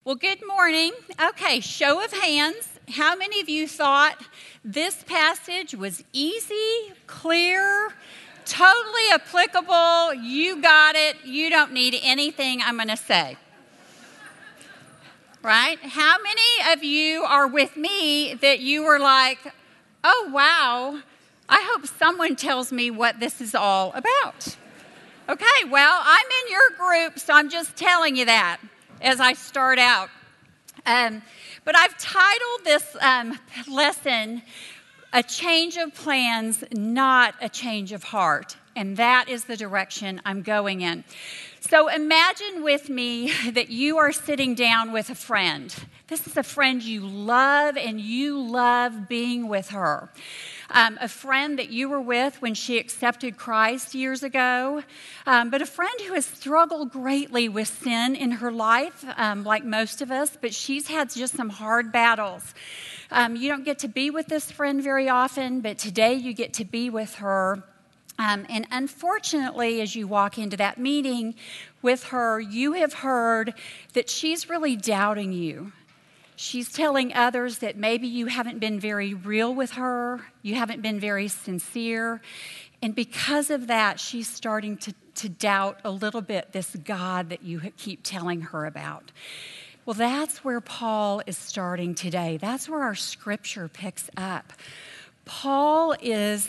Well, good morning. Okay, show of hands. How many of you thought this passage was easy, clear, totally applicable? You got it. You don't need anything I'm going to say. Right? How many of you are with me that you were like, oh, wow, I hope someone tells me what this is all about? Okay, well, I'm in your group, so I'm just telling you that as I start out. But I've titled this lesson, A Change of Plans, Not a Change of Heart. And that is the direction I'm going in. So imagine with me that you are sitting down with a friend. This is a friend you love, and you love being with her. A friend that you were with when she accepted Christ years ago, but a friend who has struggled greatly with sin in her life, like most of us, but she's had just some hard battles. You don't get to be with this friend very often, but today you get to be with her. And unfortunately, as you walk into that meeting with her, you have heard that she's really doubting you. She's telling others that maybe you haven't been very real with her, you haven't been very sincere, and because of that, she's starting to doubt a little bit this God that you keep telling her about. Well, that's where Paul is starting today. That's where our scripture picks up. Paul is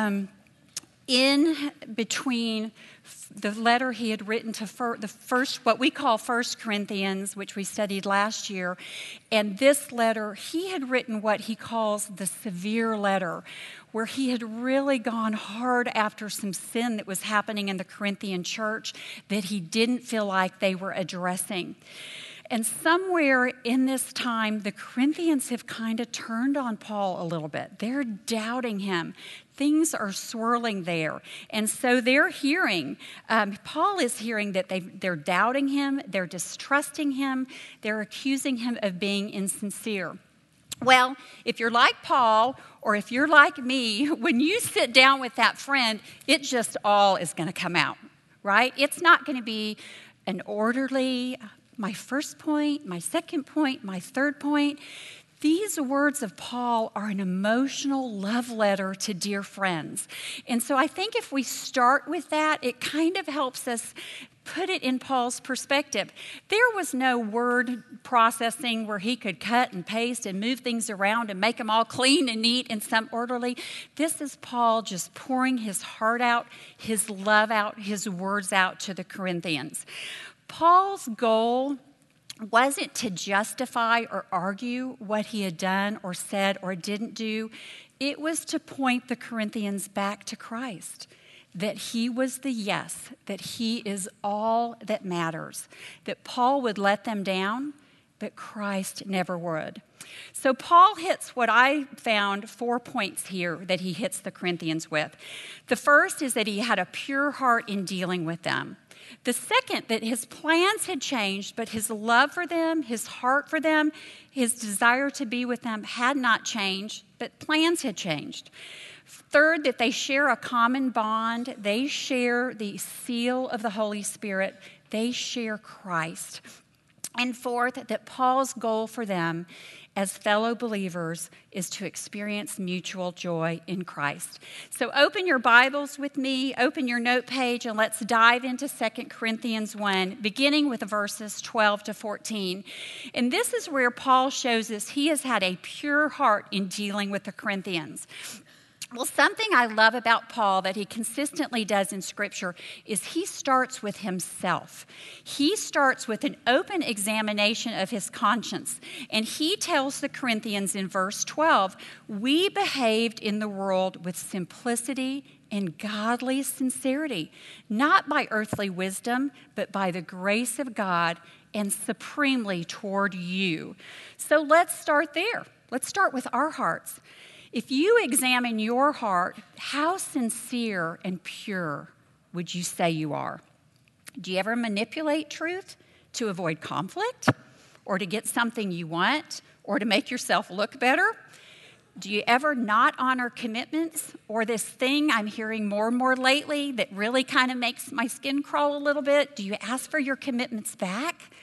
in between the letter he had written to the first, what we call 1 Corinthians, which we studied last year, and this letter, he had written what he calls the severe letter, where he had really gone hard after some sin that was happening in the Corinthian church that he didn't feel like they were addressing. And somewhere in this time, the Corinthians have kind of turned on Paul a little bit. They're doubting him. Things are swirling there. And so they're hearing, Paul is hearing that they're doubting him, they're distrusting him, they're accusing him of being insincere. Well, if you're like Paul, or if you're like me, when you sit down with that friend, it just all is going to come out, right? It's not going to be an orderly, my first point, my second point, my third point. These words of Paul are an emotional love letter to dear friends. And so I think if we start with that, it kind of helps us put it in Paul's perspective. There was no word processing where he could cut and paste and move things around and make them all clean and neat and some orderly. This is Paul just pouring his heart out, his love out, his words out to the Corinthians. Paul's goal wasn't to justify or argue what he had done or said or didn't do. It was to point the Corinthians back to Christ, that he was the yes, that he is all that matters, that Paul would let them down, but Christ never would. So Paul hits what I found 4 points here that he hits the Corinthians with. The first is that he had a pure heart in dealing with them. The second, that his plans had changed, but his love for them, his heart for them, his desire to be with them had not changed, but plans had changed. Third, that they share a common bond. They share the seal of the Holy Spirit. They share Christ. And fourth, that Paul's goal for them as fellow believers is to experience mutual joy in Christ. So open your Bibles with me, open your note page, and let's dive into 2 Corinthians 1, beginning with verses 12 to 14. And this is where Paul shows us he has had a pure heart in dealing with the Corinthians. Well, something I love about Paul that he consistently does in Scripture is he starts with himself. He starts with an open examination of his conscience. And he tells the Corinthians in verse 12, we behaved in the world with simplicity and godly sincerity, not by earthly wisdom, but by the grace of God and supremely toward you. So let's start there. Let's start with our hearts. If you examine your heart, how sincere and pure would you say you are? Do you ever manipulate truth to avoid conflict or to get something you want or to make yourself look better? Do you ever not honor commitments or this thing I'm hearing more and more lately that really kind of makes my skin crawl a little bit? Do you ask for your commitments back?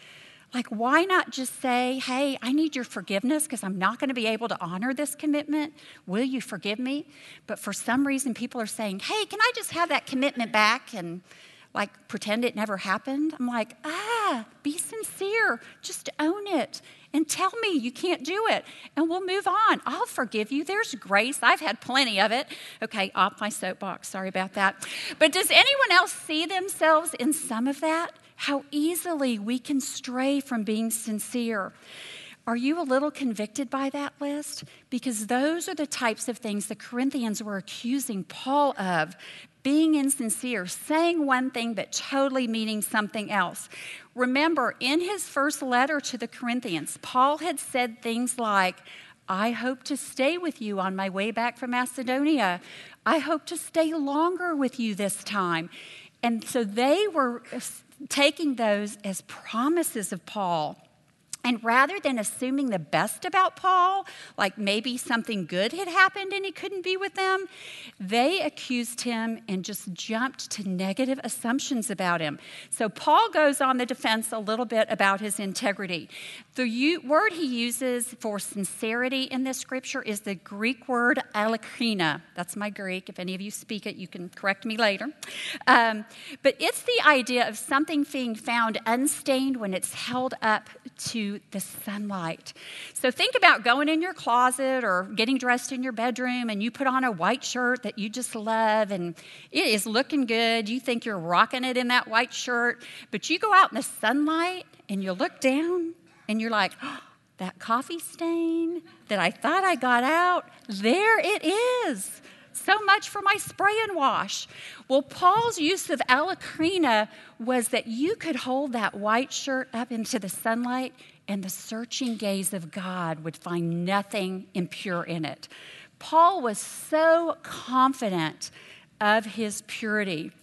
Like, why not just say, hey, I need your forgiveness because I'm not going to be able to honor this commitment. Will you forgive me? But for some reason, people are saying, hey, can I just have that commitment back and like pretend it never happened? I'm like, be sincere. Just own it and tell me you can't do it and we'll move on. I'll forgive you. There's grace. I've had plenty of it. Okay, off my soapbox. Sorry about that. But does anyone else see themselves in some of that? How easily we can stray from being sincere. Are you a little convicted by that list? Because those are the types of things the Corinthians were accusing Paul of. Being insincere, saying one thing but totally meaning something else. Remember, in his first letter to the Corinthians, Paul had said things like, I hope to stay with you on my way back from Macedonia. I hope to stay longer with you this time. And so they were taking those as promises of Paul. And rather than assuming the best about Paul, like maybe something good had happened and he couldn't be with them, they accused him and just jumped to negative assumptions about him. So Paul goes on the defense a little bit about his integrity. The word he uses for sincerity in this scripture is the Greek word alakrina. That's my Greek. If any of you speak it, you can correct me later. But it's the idea of something being found unstained when it's held up to the sunlight. So think about going in your closet or getting dressed in your bedroom and you put on a white shirt that you just love and it is looking good. You think you're rocking it in that white shirt, but you go out in the sunlight and you look down and you're like, oh, that coffee stain that I thought I got out, there it is. So much for my spray and wash. Well, Paul's use of alakrina was that you could hold that white shirt up into the sunlight and the searching gaze of God would find nothing impure in it. Paul was so confident of his purity.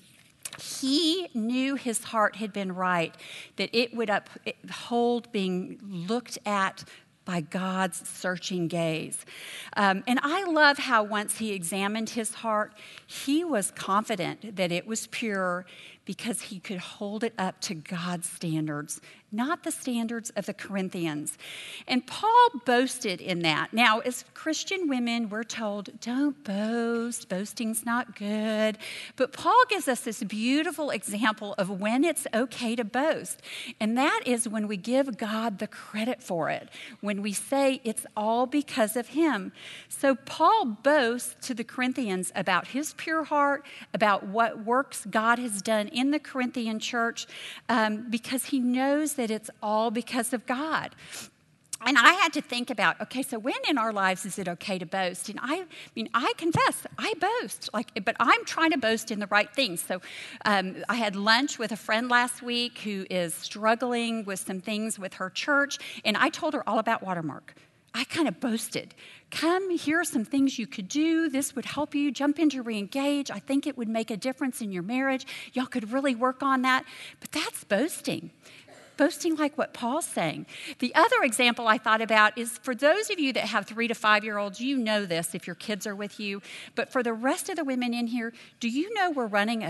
He knew his heart had been right, that it would uphold being looked at by God's searching gaze. And I love how once he examined his heart, he was confident that it was pure because he could hold it up to God's standards, not the standards of the Corinthians. And Paul boasted in that. Now, as Christian women, we're told, don't boast. Boasting's not good. But Paul gives us this beautiful example of when it's okay to boast. And that is when we give God the credit for it, when we say it's all because of him. So Paul boasts to the Corinthians about his pure heart, about what works God has done in the Corinthian church, because he knows that it's all because of God. And I had to think about, okay, so when in our lives is it okay to boast? And I confess, I boast, but I'm trying to boast in the right things. So I had lunch with a friend last week who is struggling with some things with her church, and I told her all about Watermark. I kind of boasted. Come, here are some things you could do. This would help you jump into reengage. I think it would make a difference in your marriage. Y'all could really work on that. But that's boasting. Boasting like what Paul's saying. The other example I thought about is for those of you that have 3 to 5 year olds, you know this if your kids are with you. But for the rest of the women in here, do you know we're running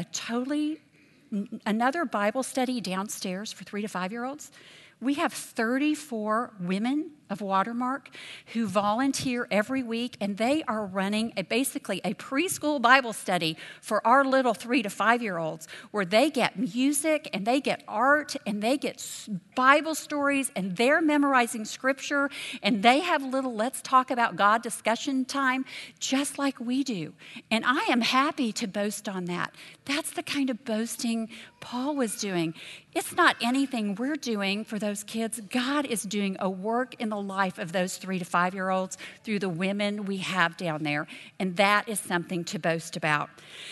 another Bible study downstairs for 3 to 5 year olds? We have 34 women of Watermark who volunteer every week, and they are running basically a preschool Bible study for our little 3 to 5 year olds where they get music and they get art and they get Bible stories and they're memorizing scripture and they have little let's talk about God discussion time just like we do. And I am happy to boast on that. That's the kind of boasting Paul was doing. It's not anything we're doing for those kids. God is doing a work in the life of those 3 to 5 year olds through the women we have down there. And that is something to boast about.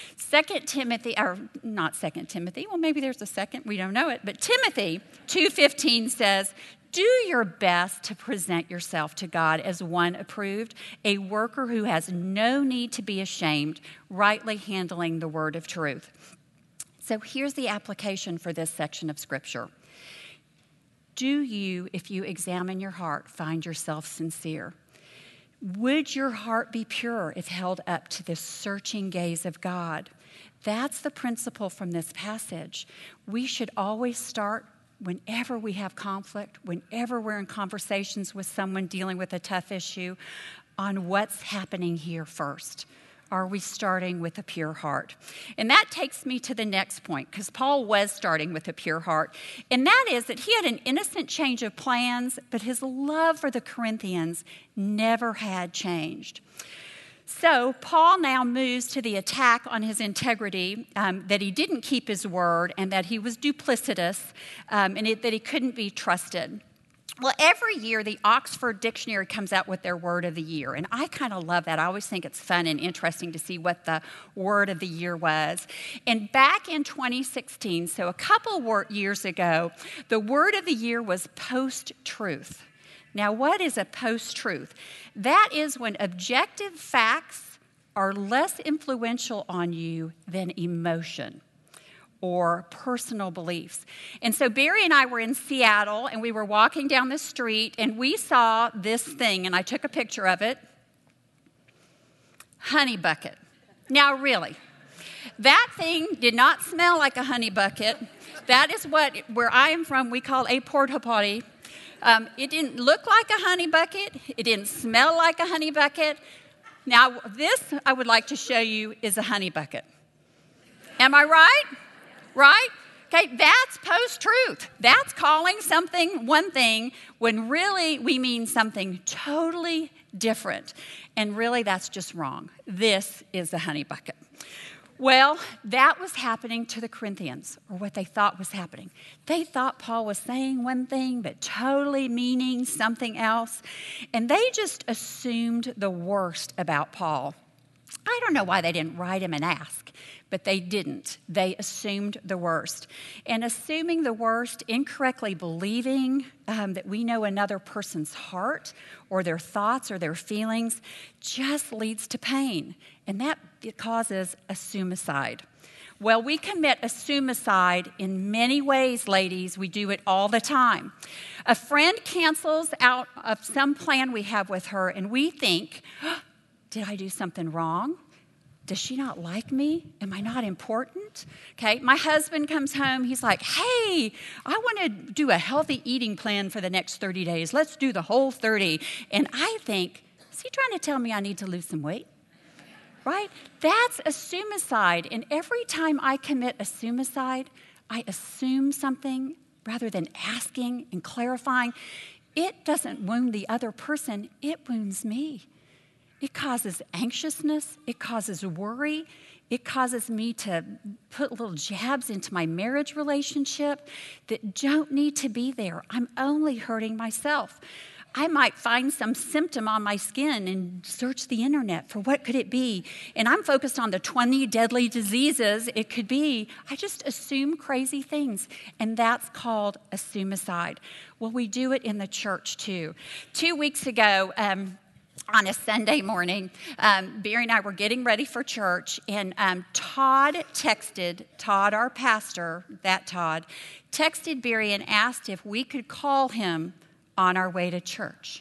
Not 2 Timothy, well, maybe there's a second, we don't know it, but Timothy 2:15 says, do your best to present yourself to God as one approved, a worker who has no need to be ashamed, rightly handling the word of truth. So here's the application for this section of Scripture. Do you, if you examine your heart, find yourself sincere? Would your heart be pure if held up to the searching gaze of God? That's the principle from this passage. We should always start whenever we have conflict, whenever we're in conversations with someone dealing with a tough issue, on what's happening here first. Are we starting with a pure heart? And that takes me to the next point, because Paul was starting with a pure heart. And that is that he had an innocent change of plans, but his love for the Corinthians never had changed. So Paul now moves to the attack on his integrity, that he didn't keep his word and that he was duplicitous, and that he couldn't be trusted. Well, every year the Oxford Dictionary comes out with their word of the year, and I kind of love that. I always think it's fun and interesting to see what the word of the year was. And back in 2016, so a couple years ago, the word of the year was post-truth. Now, what is a post-truth? That is when objective facts are less influential on you than emotion or personal beliefs. And so Barry and I were in Seattle, and we were walking down the street, and we saw this thing, and I took a picture of it. Honey bucket. Now, really, that thing did not smell like a honey bucket. That is what, where I am from, we call a porta potty. It didn't look like a honey bucket. It didn't smell like a honey bucket. Now, this I would like to show you is a honey bucket. Am I right? Right? Okay, that's post-truth. That's calling something one thing when really we mean something totally different. And really that's just wrong. This is the honey bucket. Well, that was happening to the Corinthians, or what they thought was happening. They thought Paul was saying one thing, but totally meaning something else. And they just assumed the worst about Paul. I don't know why they didn't write him and ask, but they didn't. They assumed the worst. And assuming the worst, incorrectly believing that we know another person's heart or their thoughts or their feelings just leads to pain. And that causes a suicide. Well, we commit a suicide in many ways, ladies. We do it all the time. A friend cancels out of some plan we have with her, and we think, did I do something wrong? Does she not like me? Am I not important? Okay, my husband comes home. He's like, hey, I want to do a healthy eating plan for the next 30 days. Let's do the whole 30. And I think, is he trying to tell me I need to lose some weight? Right? That's a suicide. And every time I commit a suicide, I assume something rather than asking and clarifying. It doesn't wound the other person. It wounds me. It causes anxiousness. It causes worry. It causes me to put little jabs into my marriage relationship that don't need to be there. I'm only hurting myself. I might find some symptom on my skin and search the internet for what could it be. And I'm focused on the 20 deadly diseases it could be. I just assume crazy things, and that's called a suicide. Well, we do it in the church too. 2 weeks ago, on a Sunday morning, Barry and I were getting ready for church, and Todd, our pastor, texted Barry and asked if we could call him on our way to church.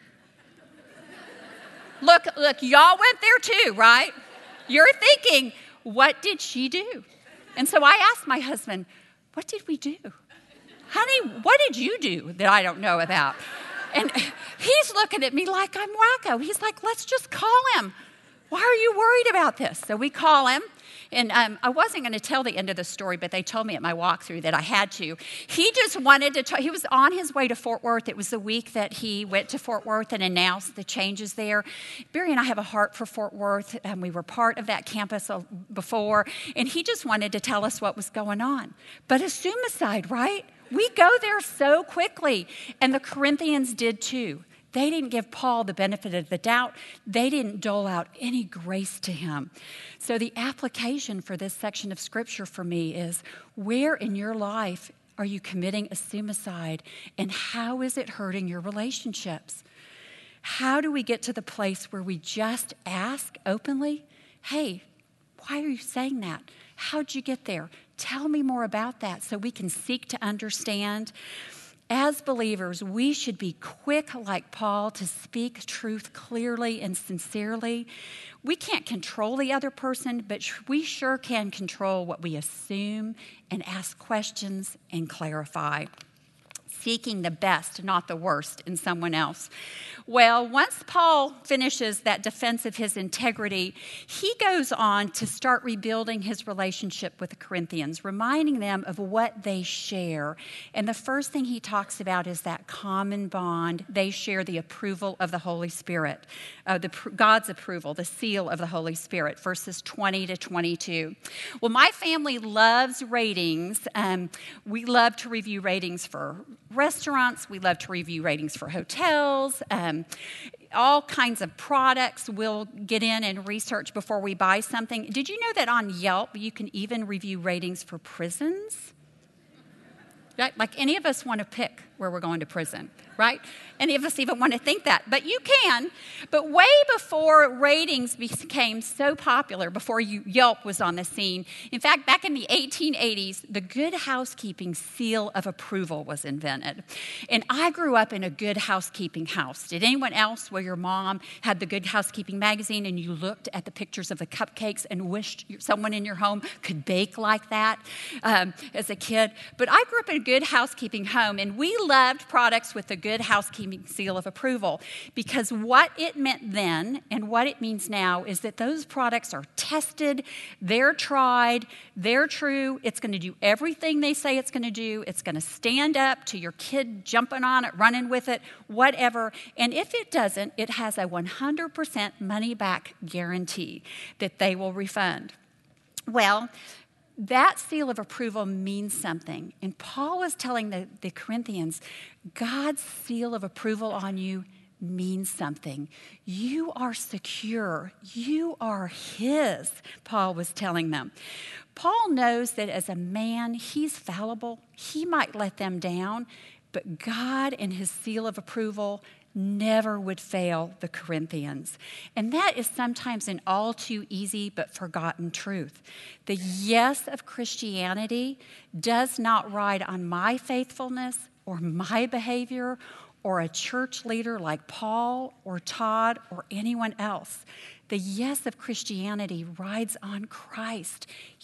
Look, y'all went there too, right? You're thinking, what did she do? And so I asked my husband, what did we do? Honey, what did you do that I don't know about? And he's looking at me like I'm wacko. He's like, let's just call him. Why are you worried about this? So we call him. And I wasn't going to tell the end of the story, but they told me at my walkthrough that I had to. He just wanted to he was on his way to Fort Worth. It was the week that he went to Fort Worth and announced the changes there. Barry and I have a heart for Fort Worth. We were part of that campus before. And he just wanted to tell us what was going on. But a suicide, right? We go there so quickly. And the Corinthians did too. They didn't give Paul the benefit of the doubt. They didn't dole out any grace to him. So the application for this section of Scripture for me is, where in your life are you committing a suicide, and how is it hurting your relationships? How do we get to the place where we just ask openly, hey, why are you saying that? How'd you get there? Tell me more about that so we can seek to understand. As believers, we should be quick like Paul to speak truth clearly and sincerely. We can't control the other person, but we sure can control what we assume and ask questions and clarify. Seeking the best, not the worst, in someone else. Well, once Paul finishes that defense of his integrity, he goes on to start rebuilding his relationship with the Corinthians, reminding them of what they share. And the first thing he talks about is that common bond. They share the approval of the Holy Spirit, God's approval, the seal of the Holy Spirit, verses 20 to 22. Well, my family loves ratings. We love to review ratings for restaurants. We love to review ratings for hotels. All kinds of products we'll get in and research before we buy something. Did you know that on Yelp you can even review ratings for prisons? Right? Like any of us want to pick where we're going to prison, right? Any of us even want to think that, but you can. But way before ratings became so popular, before Yelp was on the scene, in fact, back in the 1880s, the Good Housekeeping seal of approval was invented. And I grew up in a Good Housekeeping house. Did anyone else, where your mom had the Good Housekeeping magazine and you looked at the pictures of the cupcakes and wished someone in your home could bake like that as a kid? But I grew up in a Good Housekeeping home, and we loved products with the Good Housekeeping seal of approval, because what it meant then and what it means now is that those products are tested, they're tried, they're true. It's going to do everything they say it's going to do. It's going to stand up to your kid jumping on it, running with it, whatever. And if it doesn't, it has a 100% money-back guarantee that they will refund. Well, that seal of approval means something. And Paul was telling the Corinthians, God's seal of approval on you means something. You are secure. You are his, Paul was telling them. Paul knows that as a man, he's fallible. He might let them down, but God and his seal of approval never would fail the Corinthians. And that is sometimes an all too easy but forgotten truth. The yes of Christianity does not ride on my faithfulness or my behavior or a church leader like Paul or Todd or anyone else. The yes of Christianity rides on Christ.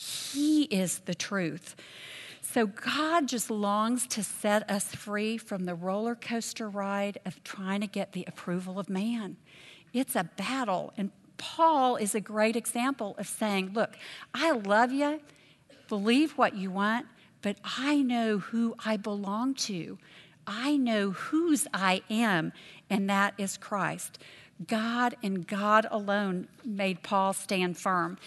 He is the truth. So God just longs to set us free from the roller coaster ride of trying to get the approval of man. It's a battle. And Paul is a great example of saying, look, I love you, believe what you want, but I know who I belong to. I know whose I am, and that is Christ. God and God alone made Paul stand firm.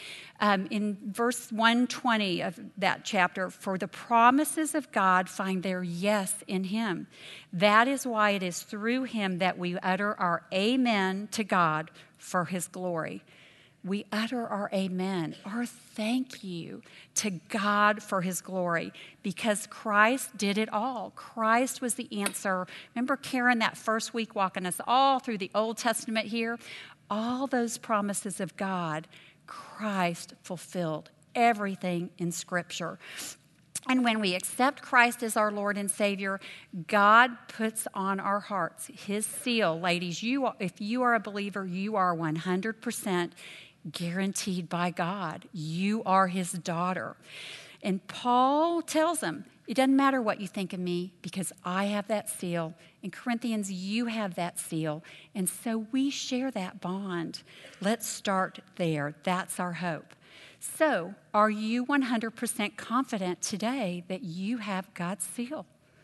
In verse 120 of that chapter, for the promises of God find their yes in him. That is why it is through him that we utter our amen to God for his glory. We utter our amen, our thank you to God for his glory, because Christ did it all. Christ was the answer. Remember Karen that first week walking us all through the Old Testament here? All those promises of God, Christ fulfilled everything in Scripture. And when we accept Christ as our Lord and Savior, God puts on our hearts his seal. Ladies, if you are a believer, you are 100% guaranteed by God. You are his daughter. And Paul tells them, it doesn't matter what you think of me, because I have that seal. In Corinthians, you have that seal. And so we share that bond. Let's start there. That's our hope. So, are you 100% confident today that you have God's seal?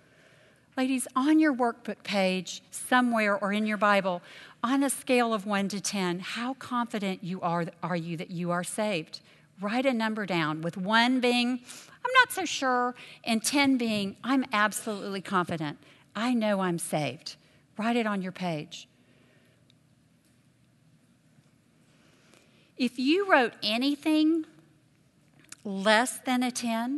Ladies, on your workbook page, somewhere or in your Bible, on a scale of 1 to 10, how confident are you that you are saved? Write a number down, with 1 being, I'm not so sure, and 10 being, I'm absolutely confident. I know I'm saved. Write it on your page. If you wrote anything less than a 10,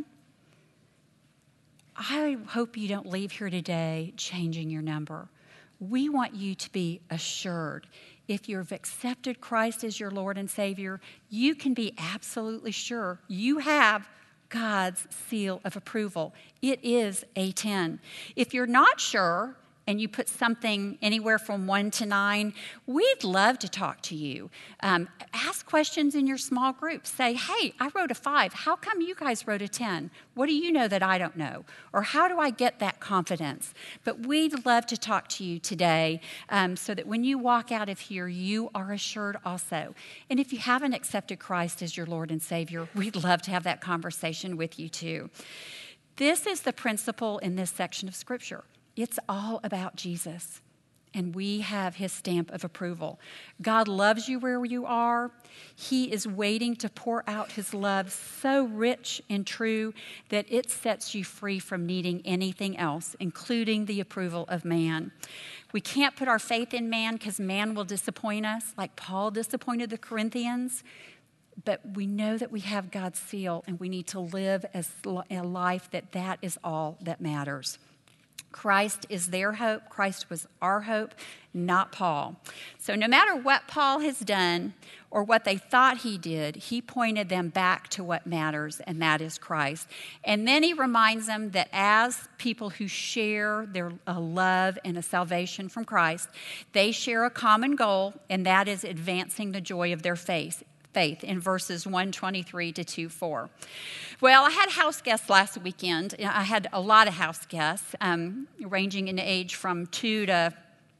I hope you don't leave here today changing your number. We want you to be assured. If you've accepted Christ as your Lord and Savior, you can be absolutely sure you have God's seal of approval. It is a 10. If you're not sure, and you put something anywhere from 1 to 9, we'd love to talk to you. Ask questions in your small group. Say, hey, I wrote a 5. How come you guys wrote a 10? What do you know that I don't know? Or how do I get that confidence? But we'd love to talk to you today so that when you walk out of here, you are assured also. And if you haven't accepted Christ as your Lord and Savior, we'd love to have that conversation with you too. This is the principle in this section of Scripture. It's all about Jesus, and we have his stamp of approval. God loves you where you are. He is waiting to pour out his love so rich and true that it sets you free from needing anything else, including the approval of man. We can't put our faith in man because man will disappoint us, like Paul disappointed the Corinthians. But we know that we have God's seal, and we need to live as a life that is all that matters. Christ is their hope. Christ was our hope, not Paul. So no matter what Paul has done or what they thought he did, he pointed them back to what matters, and that is Christ. And then he reminds them that as people who share their love and a salvation from Christ, they share a common goal, and that is advancing the joy of their faith in verses 123 to 2:4. Well, I had house guests last weekend. I had a lot of house guests, ranging in age from 2 to,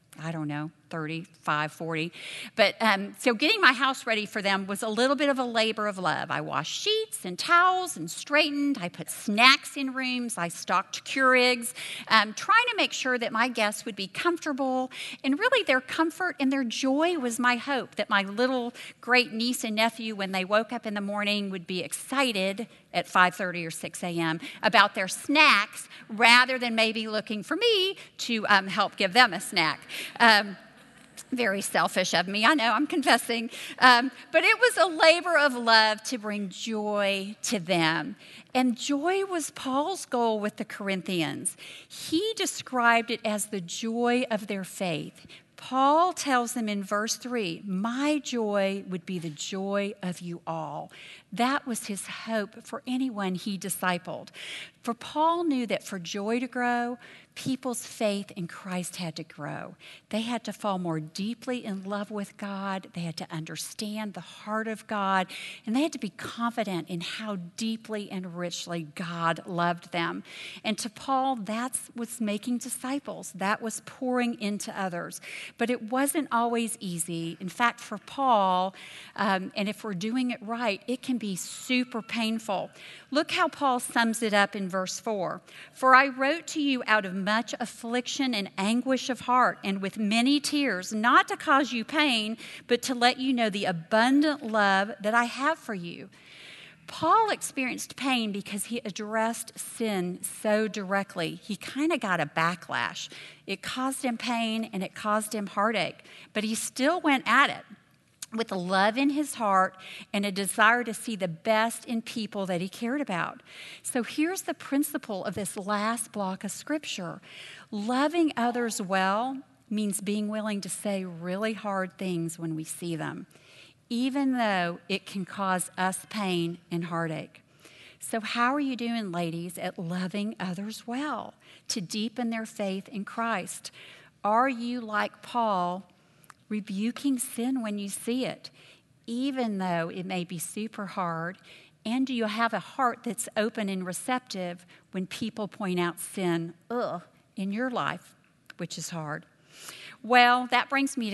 35, 40. But so getting my house ready for them was a little bit of a labor of love. I washed sheets and towels and straightened. I put snacks in rooms. I stocked Keurigs, trying to make sure that my guests would be comfortable. And really their comfort and their joy was my hope, that my little great niece and nephew, when they woke up in the morning, would be excited at 5:30 or 6 a.m. about their snacks rather than maybe looking for me to help give them a snack. Very selfish of me, I know, I'm confessing. But it was a labor of love to bring joy to them. And joy was Paul's goal with the Corinthians. He described it as the joy of their faith. Paul tells them in verse 3, my joy would be the joy of you all. That was his hope for anyone he discipled. For Paul knew that for joy to grow, people's faith in Christ had to grow. They had to fall more deeply in love with God. They had to understand the heart of God. And they had to be confident in how deeply and richly God loved them. And to Paul, that was making disciples. That was pouring into others. But it wasn't always easy. In fact, for Paul, and if we're doing it right, it can be super painful. Look how Paul sums it up in verse 4. For I wrote to you out of much affliction and anguish of heart and with many tears, not to cause you pain, but to let you know the abundant love that I have for you. Paul experienced pain because he addressed sin so directly. He kind of got a backlash. It caused him pain and it caused him heartache, but he still went at it with a love in his heart and a desire to see the best in people that he cared about. So here's the principle of this last block of Scripture. Loving others well means being willing to say really hard things when we see them, even though it can cause us pain and heartache. So how are you doing, ladies, at loving others well, to deepen their faith in Christ? Are you like Paul, rebuking sin when you see it, even though it may be super hard? And do you have a heart that's open and receptive when people point out sin in your life, which is hard? Well, that brings me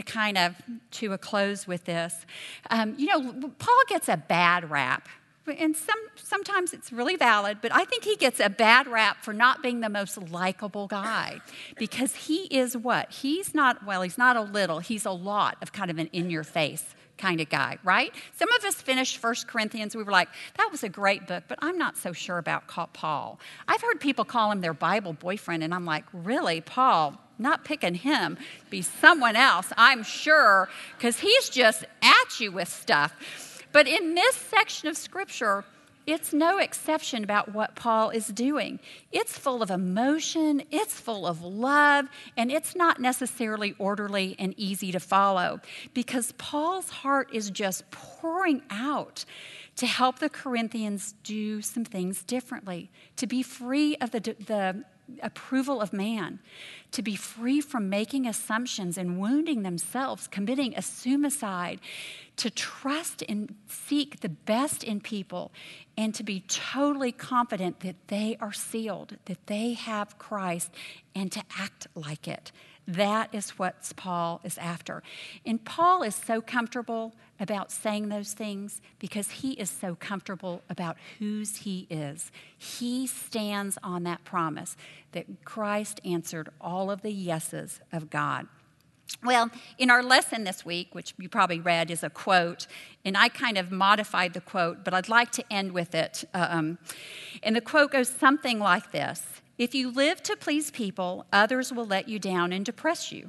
to a close with this. Paul gets a bad rap. And sometimes it's really valid, but I think he gets a bad rap for not being the most likable guy, because he is what? He's not a little, he's a lot of kind of an in-your-face kind of guy, right? Some of us finished 1 Corinthians, we were like, that was a great book, but I'm not so sure about Paul. I've heard people call him their Bible boyfriend, and I'm like, really, Paul? Not picking him, be someone else, I'm sure, because he's just at you with stuff. But in this section of Scripture, it's no exception about what Paul is doing. It's full of emotion, it's full of love, and it's not necessarily orderly and easy to follow because Paul's heart is just pouring out to help the Corinthians do some things differently, to be free of the approval of man, to be free from making assumptions and wounding themselves, committing a suicide, to trust and seek the best in people, and to be totally confident that they are sealed, that they have Christ, and to act like it. That is what Paul is after. And Paul is so comfortable about saying those things because he is so comfortable about whose he is. He stands on that promise that Christ answered all of the yeses of God. Well, in our lesson this week, which you probably read, is a quote, and I kind of modified the quote, but I'd like to end with it. And the quote goes something like this: "If you live to please people, others will let you down and depress you.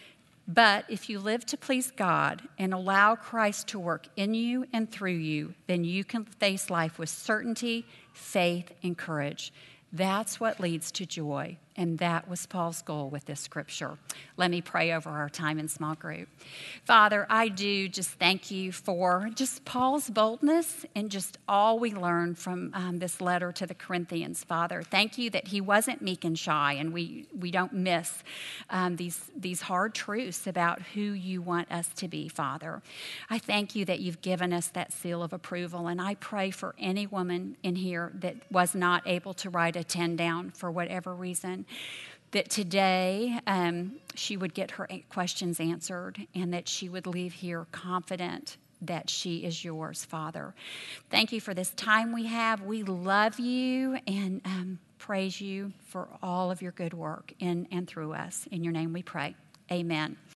But if you live to please God and allow Christ to work in you and through you, then you can face life with certainty, faith, and courage." That's what leads to joy, and that was Paul's goal with this scripture. Let me pray over our time in small group. Father, I do just thank you for just Paul's boldness and just all we learned from this letter to the Corinthians, Father. Thank you that he wasn't meek and shy, and we don't miss these hard truths about who you want us to be, Father. I thank you that you've given us that seal of approval, and I pray for any woman in here that was not able to write a 10 down for whatever reason, that today she would get her questions answered and that she would leave here confident that she is yours, Father. Thank you for this time we have. We love you and praise you for all of your good work in and through us. In your name we pray. Amen.